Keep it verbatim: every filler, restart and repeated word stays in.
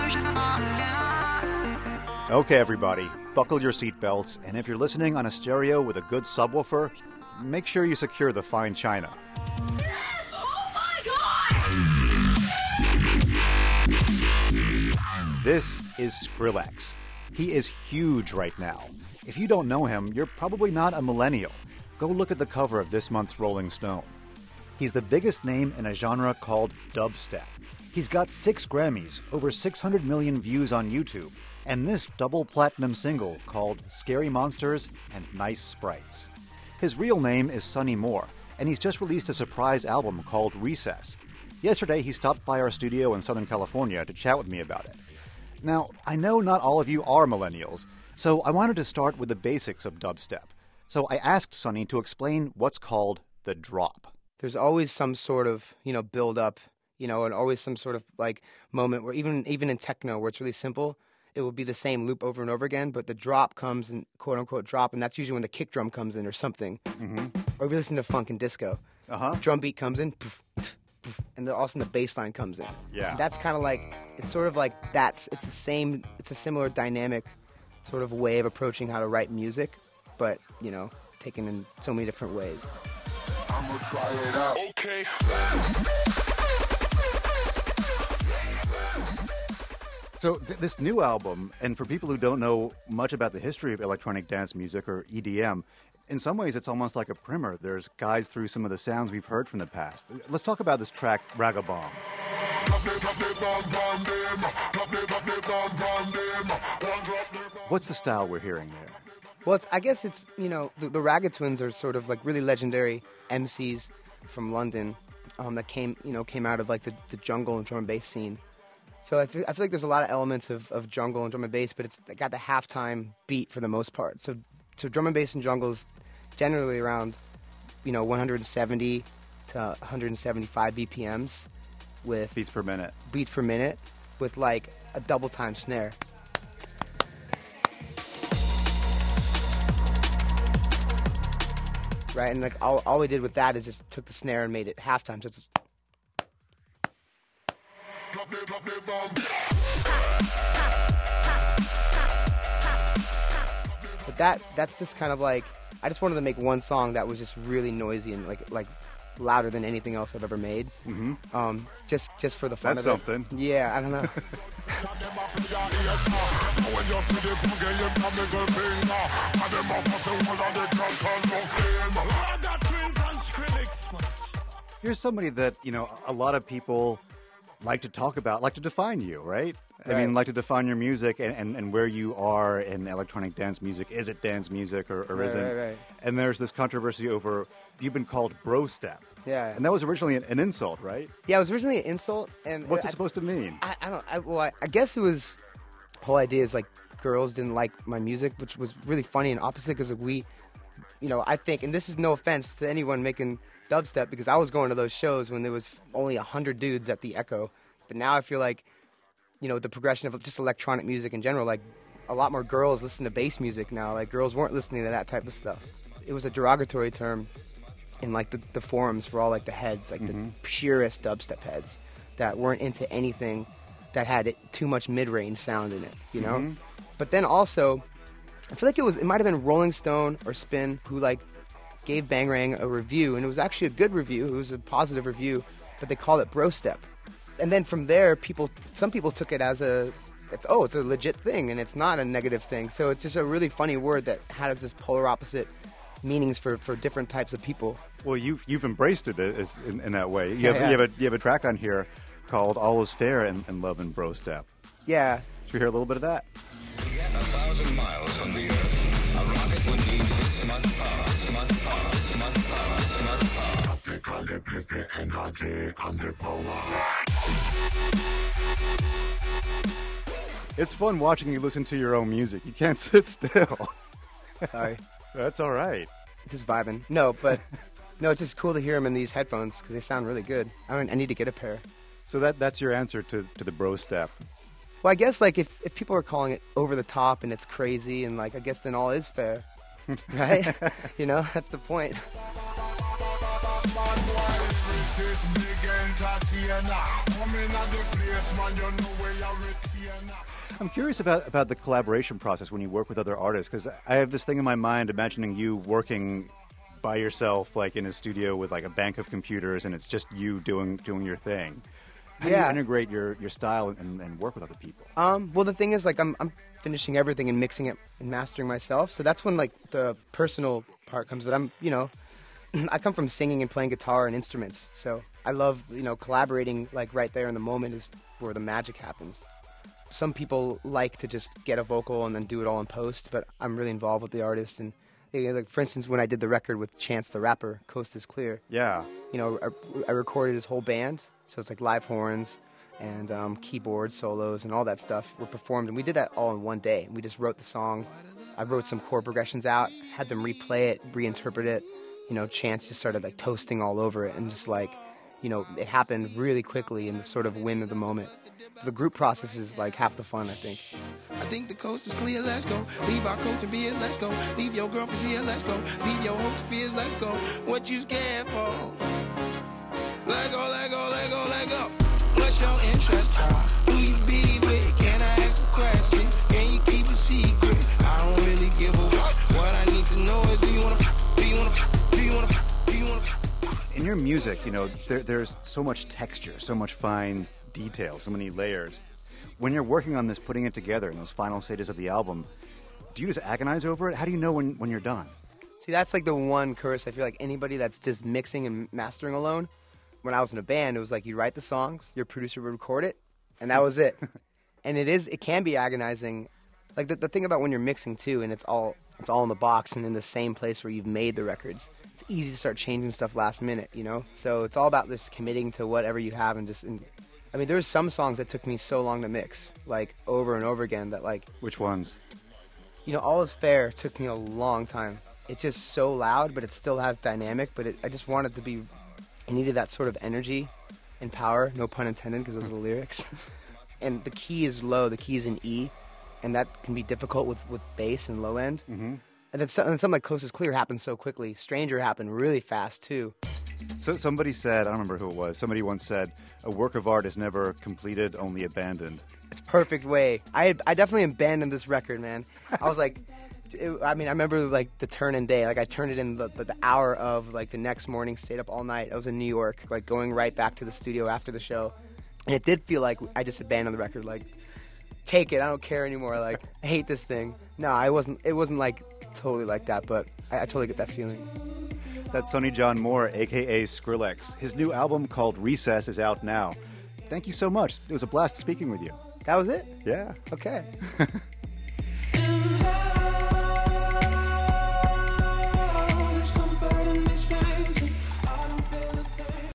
Okay, everybody, buckle your seatbelts, and if you're listening on a stereo with a good subwoofer, make sure you secure the fine china. Yes! Oh my God! This is Skrillex. He is huge right now. If you don't know him, you're probably not a millennial. Go look at the cover of this month's Rolling Stone. He's the biggest name in a genre called dubstep. He's got six Grammys, over six hundred million views on YouTube, and this double platinum single called Scary Monsters and Nice Sprites. His real name is Sonny Moore, and he's just released a surprise album called Recess. Yesterday, he stopped by our studio in Southern California to chat with me about it. Now, I know not all of you are millennials, so I wanted to start with the basics of dubstep. So I asked Sonny to explain what's called the drop. There's always some sort of, you know, build up, you know, and always some sort of like moment where even even in techno where it's really simple, it will be the same loop over and over again, but the drop comes in, quote unquote drop, and that's usually when the kick drum comes in or something. Mm-hmm. Or if you listen to funk and disco, uh-huh. drum beat comes in, poof, poof, poof, and then all of a sudden the bass line comes in. Yeah. That's kind of like, it's sort of like that's, it's the same, it's a similar dynamic sort of way of approaching how to write music, but, you know, taken in so many different ways. I'm gonna try it out. Okay. So th- this new album, and for people who don't know much about the history of electronic dance music or E D M, in some ways it's almost like a primer. There's guides through some of the sounds we've heard from the past. Let's talk about this track, Ragabomb. What's the style we're hearing there? Well, it's, I guess it's, you know, the, the Raga Twins are sort of like really legendary M Cs from London um, that came, you know, came out of like the, the jungle and drum and bass scene. So I feel, I feel like there's a lot of elements of, of jungle and drum and bass, but it's got the halftime beat for the most part. So so drum and bass and jungle is generally around, you know, one hundred seventy to one hundred seventy-five B P Ms with beats per minute. Beats per minute with like a double time snare. Right, and like all, all we did with that is just took the snare and made it halftime. So it's but that that's just kind of like, I just wanted to make one song that was just really noisy and like like louder than anything else I've ever made. Mm-hmm. Um, just just for the fun That's of it. something. Yeah, I don't know. You're somebody that, you know, a lot of people like to talk about, like to define you, right? I Right. mean, like to define your music and, and, and where you are in electronic dance music. Is it dance music or, or Right, isn't? right, right. And there's this controversy over, you've been called bro step. Yeah. And that was originally an, an insult, right? Yeah, it was originally an insult. And What's I, it supposed to mean? I, I don't. I, well, I, I guess it was. The whole idea is like girls didn't like my music, which was really funny and opposite because we, you know, I think, and this is no offense to anyone making dubstep, because I was going to those shows when there was only a hundred dudes at the Echo, but now I feel like, you know, the progression of just electronic music in general, like a lot more girls listen to bass music now. Like girls weren't listening to that type of stuff. It was a derogatory term in like the, the forums for all like the heads, like Mm-hmm. the purest dubstep heads that weren't into anything that had it, too much mid-range sound in it, you know? Mhm. But then also, I feel like it was, it might have been Rolling Stone or Spin who like gave Bangarang a review, and it was actually a good review. It was a positive review, but they called it bro step. And then from there, people, some people took it as a, it's, oh, it's a legit thing, and it's not a negative thing. So it's just a really funny word that has this polar opposite meanings for, for different types of people. Well, you've, you've embraced it as, in, in that way. You, Yeah, have, yeah. you, have a, you have a track on here called All Is Fair in, in Love and Bro Step. Yeah. Should we hear a little bit of that? To get a thousand miles from the Earth, a rocket would need this much power, this much power, this much power, this much power. Take all the place, the energy and the power. It's fun watching you listen to your own music. You can't sit still. Sorry. That's all right. Just vibing. No, but no, it's just cool to hear them in these headphones because they sound really good. I mean, I need to get a pair. So that that's your answer to, to the bro step. Well, I guess like if, if people are calling it over the top and it's crazy and like I guess then all is fair, right? You know, that's the point. This is big entertainer. Coming at the place, man, you know where you're retainer. I'm curious about, about the collaboration process when you work with other artists, because I have this thing in my mind imagining you working by yourself, like in a studio with like a bank of computers, and it's just you doing doing your thing. How do Yeah. you integrate your, your style and, and work with other people? Um, well, the thing is, like, I'm I'm finishing everything and mixing it and mastering myself. So that's when like the personal part comes. But I'm, you know, I come from singing and playing guitar and instruments. So I love, you know, collaborating like right there in the moment is where the magic happens. Some people like to just get a vocal and then do it all in post, but I'm really involved with the artist. And you know, like for instance, when I did the record with Chance the Rapper, Coast is Clear. Yeah. You know, I, I recorded his whole band, so it's like live horns and um, keyboard solos and all that stuff were performed, and we did that all in one day. We just wrote the song. I wrote some chord progressions out, had them replay it, reinterpret it. You know, Chance just started like toasting all over it, and just like, you know, it happened really quickly in the sort of whim of the moment. The group process is like half the fun, I think. I think the coast is clear, let's go. Leave our coats and beers, let's go. Leave your girlfriends here, let's go. Leave your hopes and fears, let's go. What you scared for? Let go, let go, let go, let go. What's your interest? Who you be with? Can I ask a question? Can you keep a secret? I don't really give a fuck. What I need to know is do you wanna, do you wanna, do you wanna, do you wanna? In your music, you know, there, there's so much texture, so much fine detail, so many layers. When you're working on this, putting it together in those final stages of the album, do you just agonize over it? How do you know when, when you're done? See, that's like the one curse. I feel like anybody that's just mixing and mastering alone, when I was in a band, it was like you write the songs, your producer would record it, and that was it. And it is, it can be agonizing. Like the, the thing about when you're mixing too, and it's all it's all in the box and in the same place where you've made the records. It's easy to start changing stuff last minute, you know. So it's all about just committing to whatever you have and just. And, I mean, there's some songs that took me so long to mix, like over and over again. That like, Which ones? you know, All Is Fair took me a long time. It's just so loud, but it still has dynamic. But it, I just wanted to be. I needed that sort of energy and power, no pun intended, because those are the lyrics. And the key is low, the key is in E, and that can be difficult with, with bass and low end. Mm-hmm. And then some, and something like Coast is Clear happens so quickly. Stranger happened really fast, too. So somebody said, I don't remember who it was, somebody once said, a work of art is never completed, only abandoned. It's perfect way. I I definitely abandoned this record, man. I was like, it, I mean, I remember like the turn in day. Like I turned it in the, the, the hour of like the next morning, stayed up all night. I was in New York, like going right back to the studio after the show. And it did feel like I just abandoned the record. Like, take it, I don't care anymore. Like, I hate this thing. No, I wasn't. It wasn't like totally like that, but I, I totally get that feeling. That's Sonny John Moore, a k a. Skrillex. His new album called Recess is out now. Thank you so much. It was a blast speaking with you. That was it? Yeah. Okay.